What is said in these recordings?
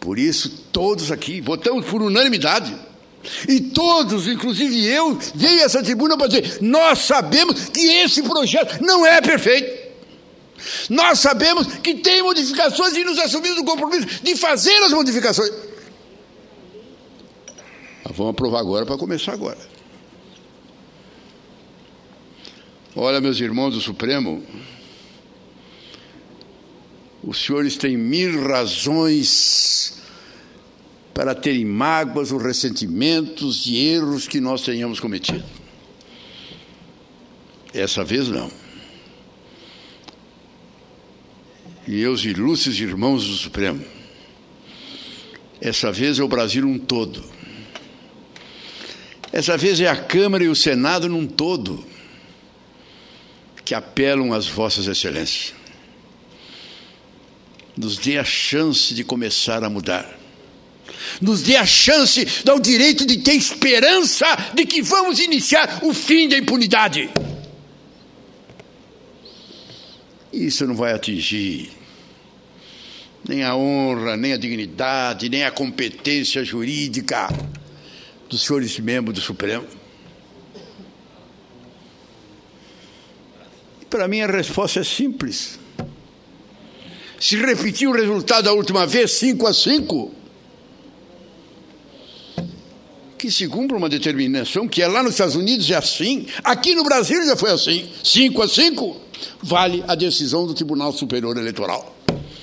Por isso, todos aqui votamos por unanimidade. E todos, inclusive eu, veio a essa tribuna para dizer: nós sabemos que esse projeto não é perfeito. Nós sabemos que tem modificações e nos assumimos o compromisso de fazer as modificações. Mas vamos aprovar agora para começar agora. Olha, meus irmãos do Supremo, os senhores têm 1000 razões para terem mágoas ou ressentimentos e erros que nós tenhamos cometido. Essa vez não. Meus ilustres irmãos do Supremo, essa vez é o Brasil um todo. Essa vez é a Câmara e o Senado num todo que apelam às vossas excelências. Nos dê a chance de começar a mudar. Nos dê a chance, dá o direito de ter esperança de que vamos iniciar o fim da impunidade. Isso não vai atingir nem a honra, nem a dignidade, nem a competência jurídica dos senhores membros do Supremo. E para mim a resposta é simples. Se repetir o resultado da última vez, 5-5, que se cumpra uma determinação que é lá nos Estados Unidos é assim, aqui no Brasil já foi assim, 5-5, vale a decisão do Tribunal Superior Eleitoral.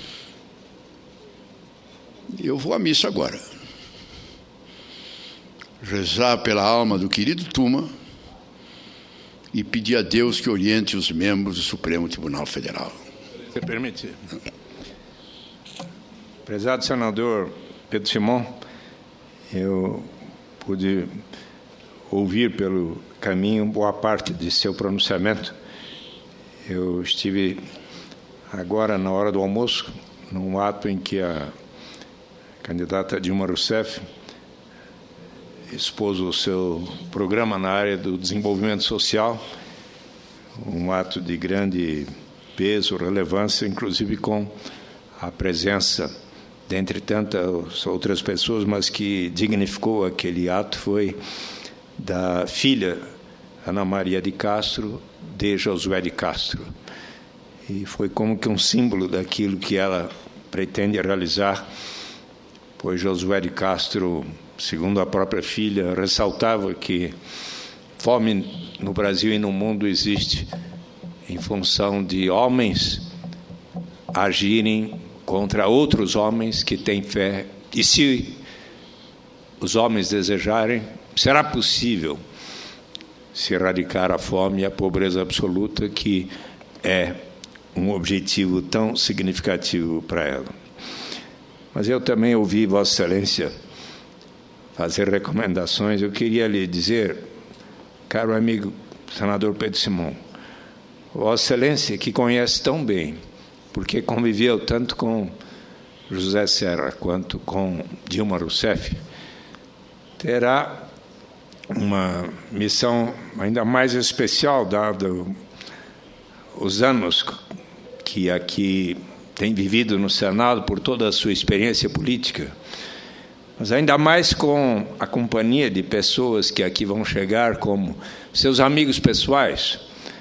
Eu vou à missa agora, rezar pela alma do querido Tuma e pedir a Deus que oriente os membros do Supremo Tribunal Federal. Se permite. Prezado senador Pedro Simão, eu pude ouvir pelo caminho boa parte de seu pronunciamento. Eu estive agora, na hora do almoço, num ato em que a candidata Dilma Rousseff expôs o seu programa na área do desenvolvimento social, um ato de grande peso, relevância, inclusive com a presença, dentre tantas outras pessoas, mas que dignificou aquele ato, foi da filha Ana Maria de Castro, de Josué de Castro. E foi como que um símbolo daquilo que ela pretende realizar, pois Josué de Castro, segundo a própria filha, ressaltava que fome no Brasil e no mundo existe em função de homens agirem contra outros homens que têm fé. E se os homens desejarem, será possível se erradicar a fome e a pobreza absoluta, que é um objetivo tão significativo para ela. Mas eu também ouvi Vossa Excelência fazer recomendações. Eu queria lhe dizer, caro amigo senador Pedro Simão, Vossa Excelência, que conhece tão bem, porque conviveu tanto com José Serra quanto com Dilma Rousseff, terá uma missão ainda mais especial, dado os anos que aqui tem vivido no Senado, por toda a sua experiência política, mas ainda mais com a companhia de pessoas que aqui vão chegar, como seus amigos pessoais,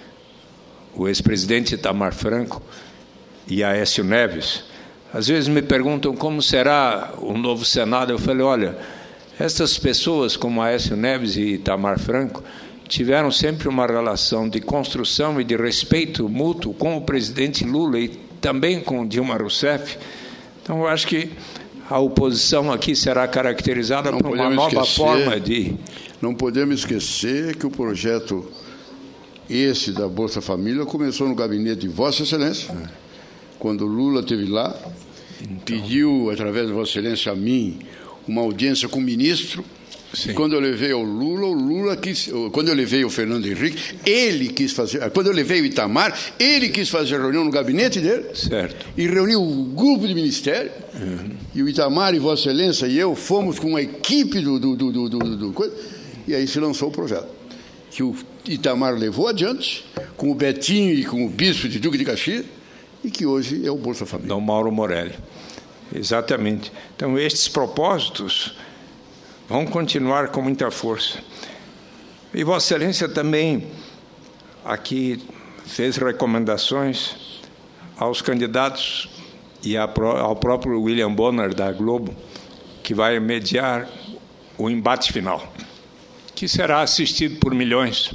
o ex-presidente Itamar Franco e Aécio Neves. Às vezes me perguntam como será o novo Senado. Eu falei, olha, essas pessoas como Aécio Neves e Itamar Franco tiveram sempre uma relação de construção e de respeito mútuo com o presidente Lula e também com Dilma Rousseff. Então, eu acho que a oposição aqui será caracterizada por uma nova forma de... Não podemos esquecer que o projeto esse da Bolsa Família começou no gabinete de Vossa Excelência, quando Lula esteve lá, pediu, através de Vossa Excelência, a mim, uma audiência com o ministro. Sim. Quando eu levei o Lula quis, quando eu levei o Fernando Henrique, ele quis fazer, quando eu levei o Itamar, ele quis fazer reunião no gabinete dele, certo, e reuniu o grupo de ministério, e o Itamar e Vossa Excelência e eu fomos com a equipe do coisa, e aí se lançou o projeto, que o Itamar levou adiante, com o Betinho e com o bispo de Duque de Caxias, e que hoje é o Bolsa Família. Dom Mauro Morelli. Exatamente. Então, estes propósitos vão continuar com muita força. E Vossa Excelência também aqui fez recomendações aos candidatos e ao próprio William Bonner, da Globo, que vai mediar o embate final, que será assistido por milhões.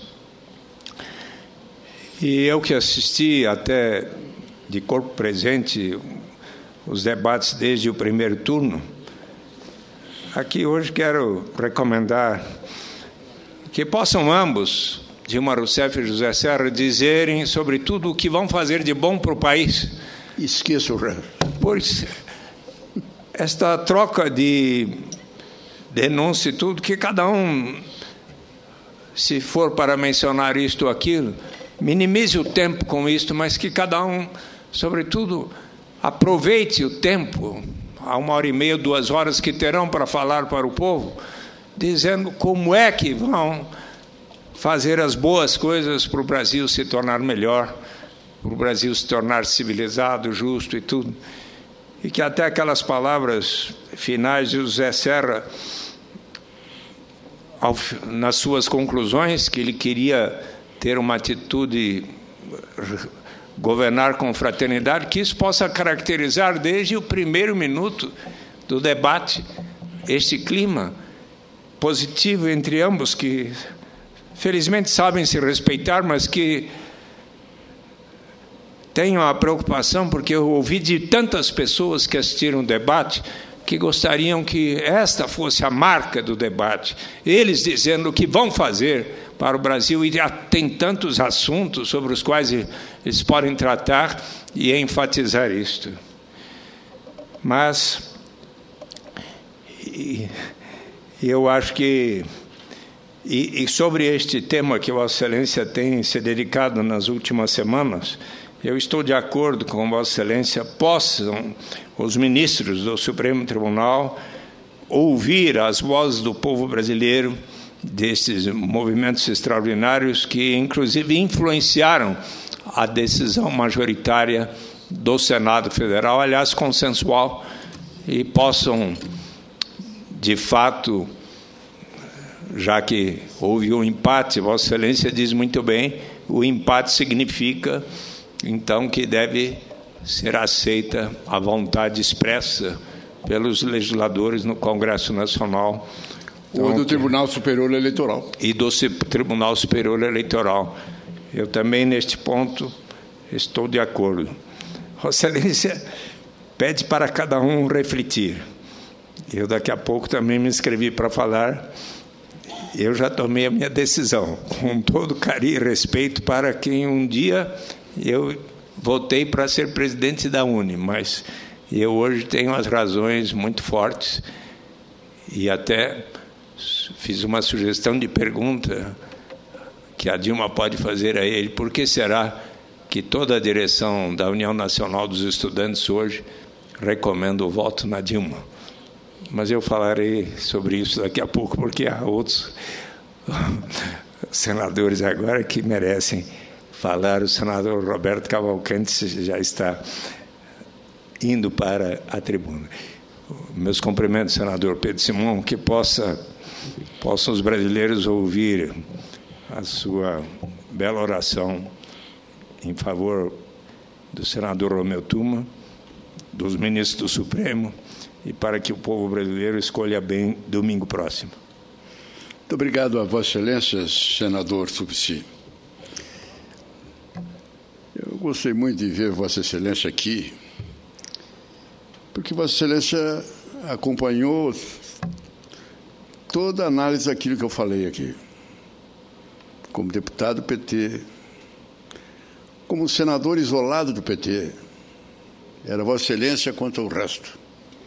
E eu que assisti até de corpo presente os debates desde o primeiro turno, aqui hoje quero recomendar que possam ambos, Dilma Rousseff e José Serra, dizerem sobre tudo o que vão fazer de bom para o país. Esqueça o resto. Pois esta troca de denúncia e tudo, que cada um, se for para mencionar isto ou aquilo, minimize o tempo com isto, mas que cada um, sobretudo, aproveite o tempo, a 1h30, 2 horas que terão para falar para o povo, dizendo como é que vão fazer as boas coisas para o Brasil se tornar melhor, para o Brasil se tornar civilizado, justo e tudo. E que até aquelas palavras finais de José Serra, nas suas conclusões, que ele queria ter uma atitude, governar com fraternidade, que isso possa caracterizar desde o primeiro minuto do debate este clima positivo entre ambos, que felizmente sabem se respeitar, mas que tenho a preocupação, porque eu ouvi de tantas pessoas que assistiram o debate que gostariam que esta fosse a marca do debate, eles dizendo o que vão fazer para o Brasil, e tem tantos assuntos sobre os quais eles podem tratar e enfatizar isto. Mas eu acho que, e sobre este tema que Vossa Excelência tem se dedicado nas últimas semanas, eu estou de acordo com Vossa Excelência, possam os ministros do Supremo Tribunal ouvir as vozes do povo brasileiro, desses movimentos extraordinários que, inclusive, influenciaram a decisão majoritária do Senado Federal, aliás, consensual, e possam, de fato, já que houve um empate, Vossa Excelência diz muito bem, o empate significa, então, que deve ser aceita a vontade expressa pelos legisladores no Congresso Nacional. Ou do Tribunal Superior Eleitoral. E do Tribunal Superior Eleitoral. Eu também, neste ponto, estou de acordo. Vossa Excelência pede para cada um refletir. Eu, daqui a pouco, também me inscrevi para falar. Eu já tomei a minha decisão, com todo carinho e respeito para quem um dia eu votei para ser presidente da UNE, mas eu hoje tenho as razões muito fortes e até fiz uma sugestão de pergunta que a Dilma pode fazer a ele: por que será que toda a direção da União Nacional dos Estudantes hoje recomenda o voto na Dilma? Mas eu falarei sobre isso daqui a pouco, porque há outros senadores agora que merecem falar. O senador Roberto Cavalcante já está indo para a tribuna. Meus cumprimentos, senador Pedro Simão, que possam os brasileiros ouvir a sua bela oração em favor do senador Romeu Tuma, dos ministros do Supremo, e para que o povo brasileiro escolha bem domingo próximo. Muito obrigado a Vossa Excelência, senador Suplicy. Eu gostei muito de ver Vossa Excelência aqui, porque Vossa Excelência acompanhou toda a análise daquilo que eu falei aqui, como deputado do PT, como senador isolado do PT. Era Vossa Excelência contra o resto.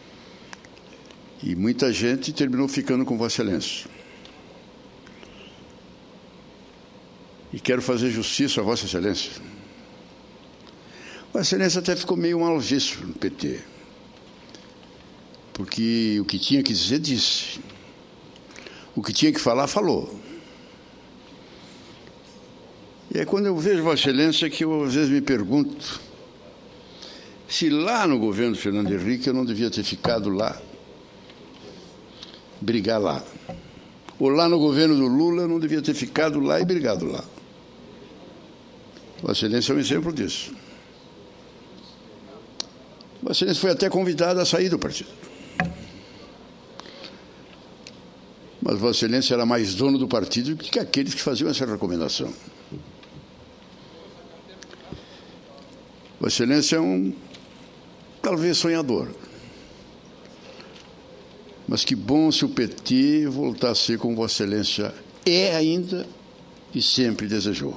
E muita gente terminou ficando com Vossa Excelência. E quero fazer justiça a Vossa Excelência. Vossa Excelência até ficou meio mal visto no PT, porque o que tinha que dizer, disse. O que tinha que falar, falou. E é quando eu vejo Vossa Excelência que eu às vezes me pergunto Se lá no governo Fernando Henrique eu não devia ter ficado lá, brigar lá. Ou lá no governo do Lula eu não devia ter ficado lá e brigado lá. Vossa Excelência é um exemplo disso. Vossa Excelência foi até convidada a sair do partido. Mas Vossa Excelência era mais dono do partido do que aqueles que faziam essa recomendação. Vossa Excelência é um, talvez, sonhador. Mas que bom se o PT voltar a ser como Vossa Excelência é ainda e sempre desejou.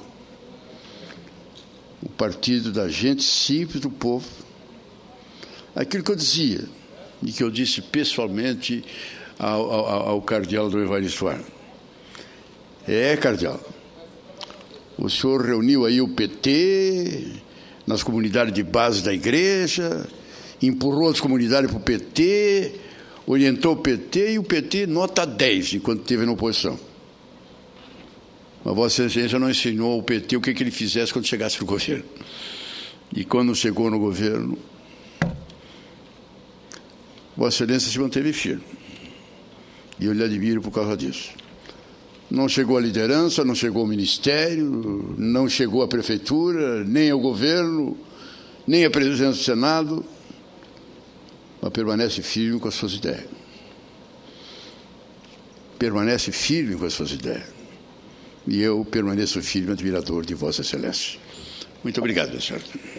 O partido da gente simples, do povo. Aquilo que eu dizia, e que eu disse pessoalmente ao cardeal do Evaristo Arno. Cardeal, o senhor reuniu aí o PT nas comunidades de base da igreja, empurrou as comunidades para o PT, orientou o PT e o PT nota 10 enquanto esteve na oposição. Mas Vossa Excelência não ensinou ao PT o que ele fizesse quando chegasse no governo. E quando chegou no governo, Vossa Excelência se manteve firme. E eu lhe admiro por causa disso. Não chegou à liderança, não chegou ao ministério, não chegou à prefeitura, nem ao governo, nem à presidência do Senado, mas permanece firme com as suas ideias. Permanece firme com as suas ideias. E eu permaneço firme admirador de Vossa Excelência. Muito obrigado, senhor.